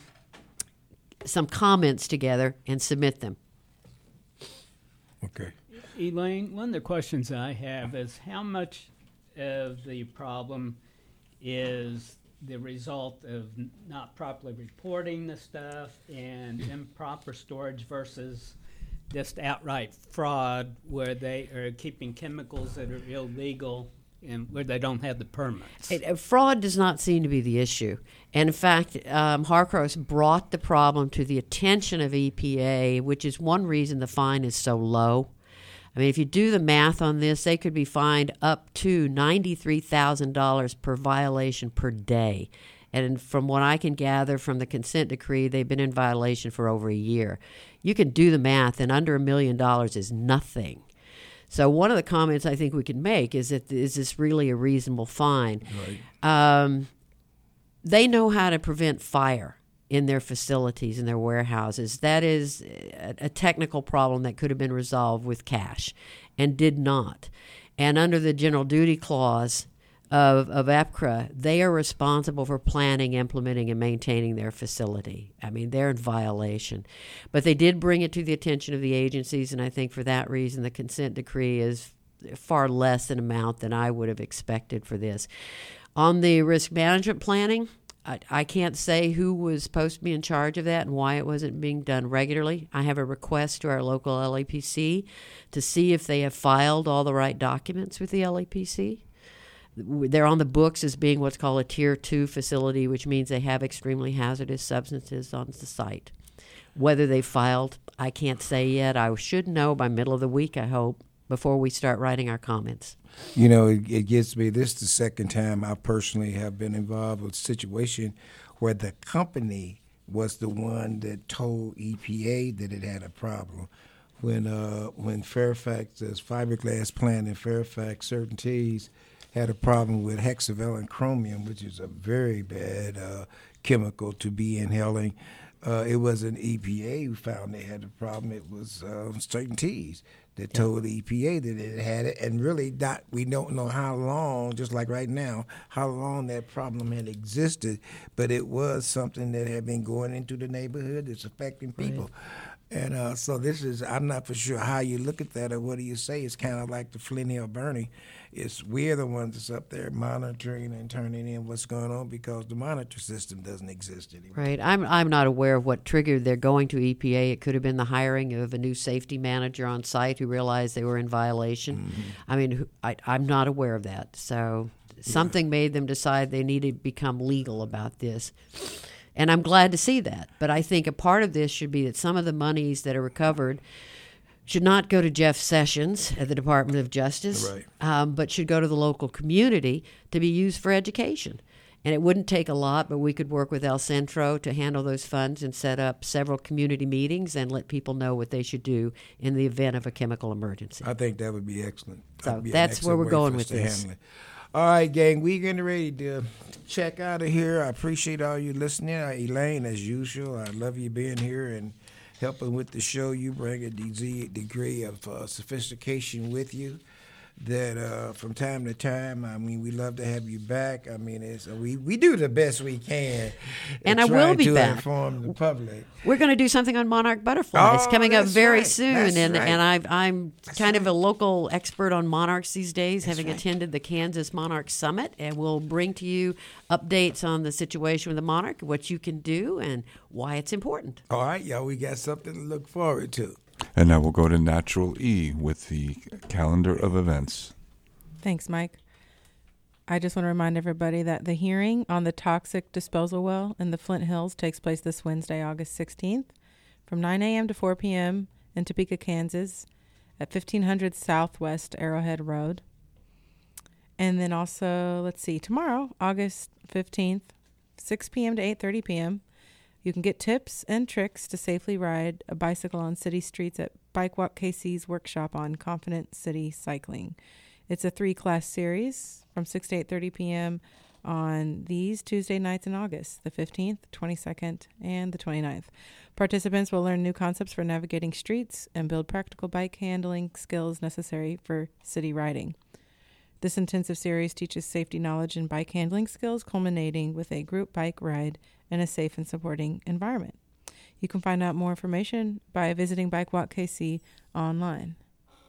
Speaker 5: comments together and submit them.
Speaker 6: Okay.
Speaker 11: Elaine, one of the questions I have is how much of the problem is the result of not properly reporting the stuff and improper storage versus just outright fraud where they are keeping chemicals that are illegal and where they don't have the permits?
Speaker 5: Fraud does not seem to be the issue. And in fact, Harcross brought the problem to the attention of EPA, which is one reason the fine is so low. I mean, if you do the math on this, they could be fined up to $93,000 per violation per day. And from what I can gather from the consent decree, they've been in violation for over a year. You can do the math, and under $1 million is nothing. So one of the comments I think we can make is that is this really a reasonable fine? Right. They know how to prevent fire in their facilities, in their warehouses. That is a technical problem that could have been resolved with cash and did not. And under the general duty clause of APCRA, they are responsible for planning, implementing, and maintaining their facility. I mean, they're in violation. But they did bring it to the attention of the agencies, and I think for that reason the consent decree is far less an amount than I would have expected for this. On the risk management planning, I can't say who was supposed to be in charge of that and why it wasn't being done regularly. I have a request to our local LAPC to see if they have filed all the right documents with the LAPC. They're on the books as being what's called a Tier 2 facility, which means they have extremely hazardous substances on the site. Whether they filed, I can't say yet. I should know by middle of the week, I hope, before we start writing our comments.
Speaker 6: It gets me. This is the second time I personally have been involved with a situation where the company was the one that told EPA that it had a problem. When Fairfax, this fiberglass plant in Fairfax, certain T's, had a problem with hexavalent chromium, which is a very bad chemical to be inhaling. It wasn't EPA who found they had the problem. It was certain T's that told the EPA that it had it, and really we don't know how long, just like right now, how long that problem had existed, but it was something that had been going into the neighborhood that's affecting people. Right. And so I'm not for sure how you look at that or what do you say. It's kind of like the Flint Hill burning. We're the ones that's up there monitoring and turning in what's going on because the monitor system doesn't exist anymore.
Speaker 5: Right. I'm not aware of what triggered their going to EPA. It could have been the hiring of a new safety manager on site who realized they were in violation. Mm-hmm. I mean, I'm not aware of that. So something made them decide they needed to become legal about this. And I'm glad to see that. But I think a part of this should be that some of the monies that are recovered should not go to Jeff Sessions at the Department of Justice, right. But should go to the local community to be used for education. And it wouldn't take a lot, but we could work with El Centro to handle those funds and set up several community meetings and let people know what they should do in the event of a chemical emergency.
Speaker 6: I think that would be excellent.
Speaker 5: So that's where we're going with this.
Speaker 6: All right, gang, we getting ready to check out of here. I appreciate all you listening. Elaine, as usual, I love you being here and helping with the show. You bring a degree of sophistication with you that from time to time, I mean, we love to have you back. I mean, we do the best we can.
Speaker 5: And I will be back.
Speaker 6: Inform the public.
Speaker 5: We're going to do something on monarch butterflies coming up very soon, and I'm kind of a local expert on monarchs these days, having attended the Kansas Monarch Summit, and we'll bring to you updates on the situation with the monarch, what you can do, and why it's important.
Speaker 6: All right, y'all, we got something to look forward to.
Speaker 2: And now we'll go to Natural E with the calendar of events.
Speaker 1: Thanks, Mike. I just want to remind everybody that the hearing on the toxic disposal well in the Flint Hills takes place this Wednesday, August 16th, from 9 a.m. to 4 p.m. in Topeka, Kansas, at 1500 Southwest Arrowhead Road. And then also, tomorrow, August 15th, 6 p.m. to 8:30 p.m., you can get tips and tricks to safely ride a bicycle on city streets at Bike Walk KC's workshop on Confident City Cycling. It's a 3-class series from 6 to 8:30 p.m. on these Tuesday nights in August, the 15th, 22nd, and the 29th. Participants will learn new concepts for navigating streets and build practical bike handling skills necessary for city riding. This intensive series teaches safety knowledge and bike handling skills, culminating with a group bike ride in a safe and supporting environment. You can find out more information by visiting Bike Walk KC online.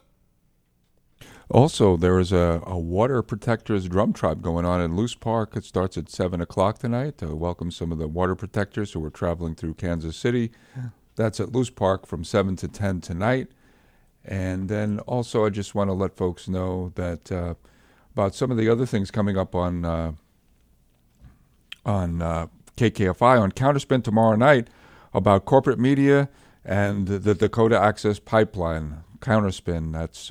Speaker 2: Also, there is a Water Protectors Drum Tribe going on in Loose Park. It starts at 7 o'clock tonight to welcome some of the water protectors who are traveling through Kansas City. That's at Loose Park from 7 to 10 tonight. And then also I just want to let folks know that about some of the other things coming up on KKFI on Counterspin tomorrow night about corporate media and the Dakota Access Pipeline. Counterspin, that's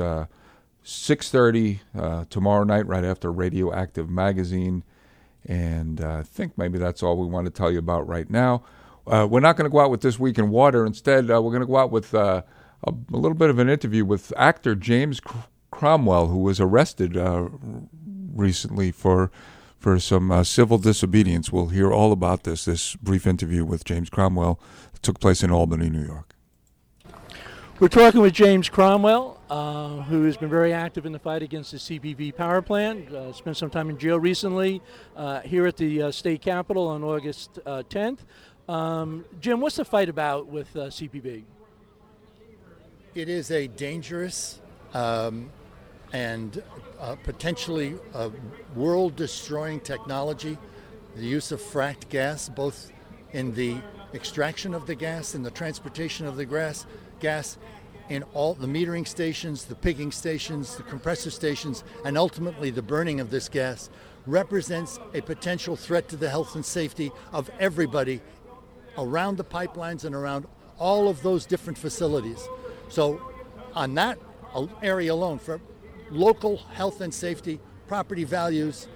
Speaker 2: 6:30 tomorrow night, right after Radioactive Magazine. And I think maybe that's all we want to tell you about right now. We're not going to go out with This Week in Water. Instead, we're going to go out with a little bit of an interview with actor James Cromwell, who was arrested recently for some civil disobedience. We'll hear all about this brief interview with James Cromwell that took place in Albany, New York.
Speaker 12: We're talking with James Cromwell, who has been very active in the fight against the CPV power plant. Spent some time in jail recently here at the state capitol on August 10th. Jim, what's the fight about with CPV?
Speaker 13: It is a dangerous and potentially world-destroying technology, the use of fracked gas, both in the extraction of the gas and the transportation of the gas in all the metering stations, the pigging stations, the compressor stations, and ultimately the burning of this gas represents a potential threat to the health and safety of everybody around the pipelines and around all of those different facilities. So on that area alone, for local health and safety, property values,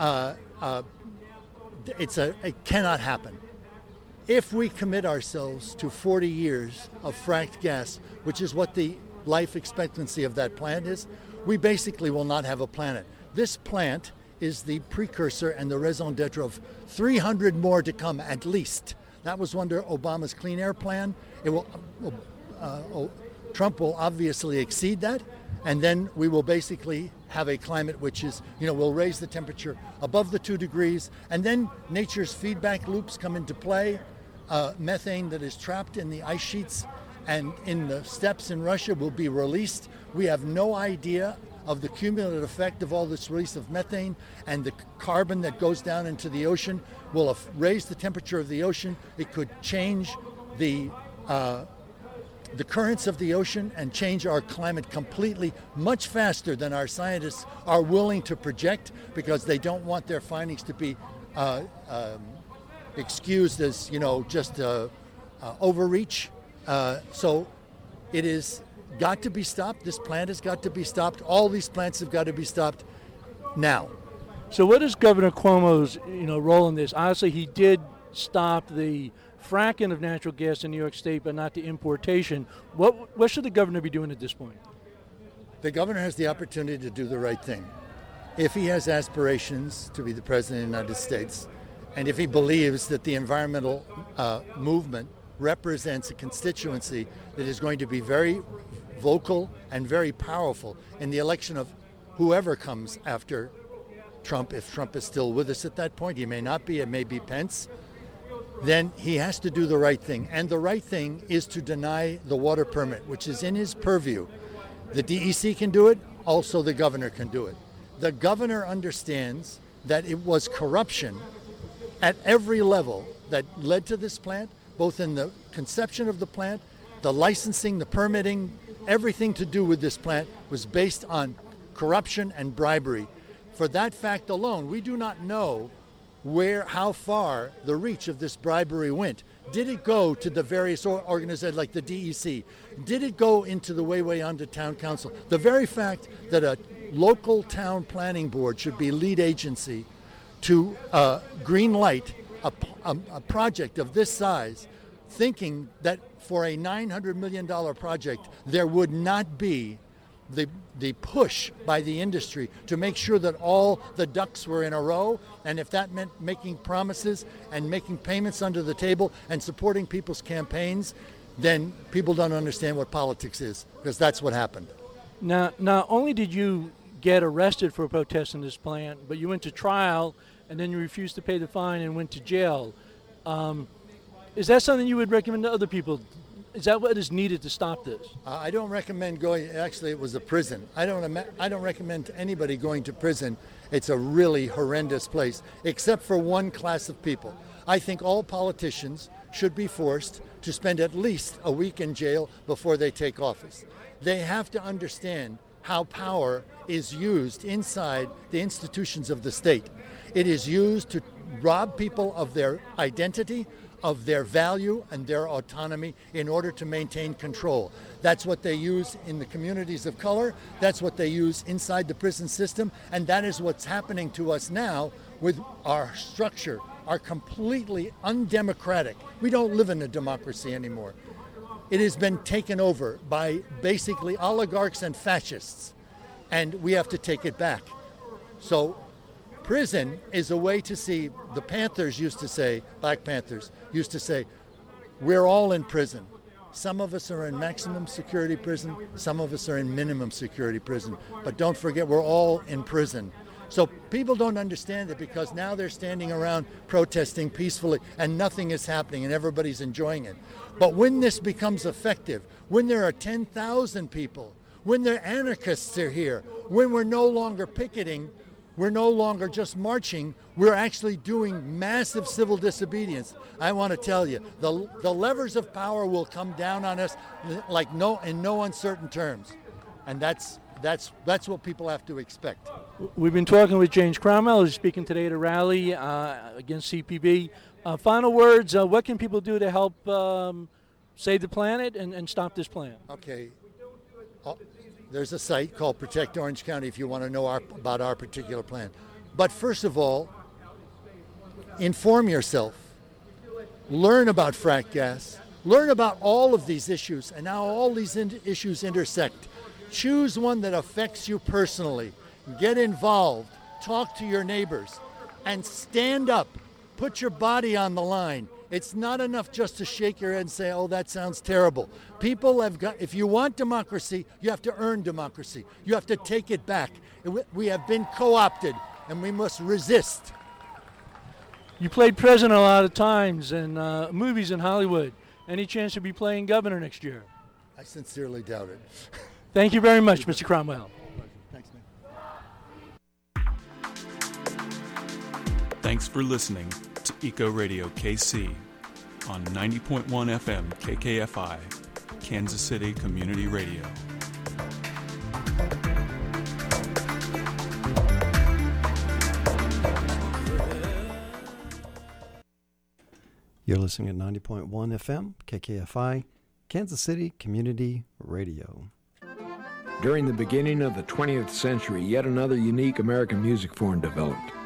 Speaker 13: it cannot happen. If we commit ourselves to 40 years of fracked gas, which is what the life expectancy of that plant is, we basically will not have a planet. This plant is the precursor and the raison d'etre of 300 more to come at least. That was under Obama's Clean Air Plan. Trump will obviously exceed that, and then we will basically have a climate which is, will raise the temperature above the 2 degrees, and then nature's feedback loops come into play. Methane that is trapped in the ice sheets and in the steppes in Russia will be released. We have no idea of the cumulative effect of all this release of methane, and the carbon that goes down into the ocean will raise the temperature of the ocean. It could change the currents of the ocean and change our climate completely, much faster than our scientists are willing to project, because they don't want their findings to be excused as, just overreach. So it is got to be stopped. This plant has got to be stopped. All these plants have got to be stopped now.
Speaker 12: So what is Governor Cuomo's, role in this? Obviously, he did stop the fracking of natural gas in New York State, but not the importation. What should the governor be doing at this point?
Speaker 13: The governor has the opportunity to do the right thing. if he has aspirations to be the President of the United States, and if he believes that the environmental movement represents a constituency that is going to be very vocal and very powerful in the election of whoever comes after Trump, if Trump is still with us at that point, he may not be, it may be Pence, then he has to do the right thing. And the right thing is to deny the water permit, which is in his purview. The DEC can do it, also the governor can do it. The governor understands that it was corruption at every level that led to this plant, both in the conception of the plant, the licensing, the permitting, everything to do with this plant was based on corruption and bribery. For that fact alone, we do not know how far the reach of this bribery went. Did it go to the various organizations like the DEC? Did it go into the way onto town council? The very fact that a local town planning board should be lead agency to green light a project of this size, thinking that for a $900 million project, there would not be the push by the industry to make sure that all the ducks were in a row, and if that meant making promises and making payments under the table and supporting people's campaigns, then people don't understand what politics is, because that's what happened.
Speaker 12: Now, not only did you get arrested for protesting this plant, but you went to trial and then you refused to pay the fine and went to jail. Is that something you would recommend to other people? Is that what is needed to stop this?
Speaker 13: I don't recommend going. Actually, it was a prison. I don't recommend to anybody going to prison. It's a really horrendous place, except for one class of people. I think all politicians should be forced to spend at least a week in jail before they take office. They have to understand how power is used inside the institutions of the state. It is used to rob people of their identity, of their value and their autonomy in order to maintain control. That's what they use in the communities of color. That's what they use inside the prison system. And that is what's happening to us now with our structure, our completely undemocratic. We don't live in a democracy anymore. It has been taken over by basically oligarchs and fascists, and we have to take it back. So prison is a way to see, the Panthers used to say, Black Panthers used to say, we're all in prison. Some of us are in maximum security prison, some of us are in minimum security prison. But don't forget, we're all in prison. So people don't understand it because now they're standing around protesting peacefully and nothing is happening and everybody's enjoying it. But when this becomes effective, when there are 10,000 people, when the anarchists are here, when we're no longer picketing, we're no longer just marching, we're actually doing massive civil disobedience. I want to tell you, the levers of power will come down on us in no uncertain terms. And that's what people have to expect.
Speaker 12: We've been talking with James Cromwell, who's speaking today at a rally against CPB. Final words, what can people do to help save the planet and stop this plan?
Speaker 13: Okay. There's a site called Protect Orange County if you want to know about our particular plan. But first of all, inform yourself. Learn about frack gas. Learn about all of these issues and how all these issues intersect. Choose one that affects you personally. Get involved. Talk to your neighbors. And stand up. Put your body on the line. It's not enough just to shake your head and say, oh, that sounds terrible. People have got, if you want democracy, you have to earn democracy. You have to take it back. We have been co-opted, and we must resist.
Speaker 12: You played president a lot of times in movies in Hollywood. Any chance you'll be playing governor next year?
Speaker 13: I sincerely doubt it.
Speaker 12: Thank you very much, Mr. Cromwell.
Speaker 13: Thanks,
Speaker 14: man. Thanks for listening to Eco Radio KC on 90.1 FM KKFI, Kansas City Community Radio.
Speaker 15: You're listening at 90.1 FM KKFI, Kansas City Community Radio.
Speaker 16: During the beginning of the 20th century, yet another unique American music form developed.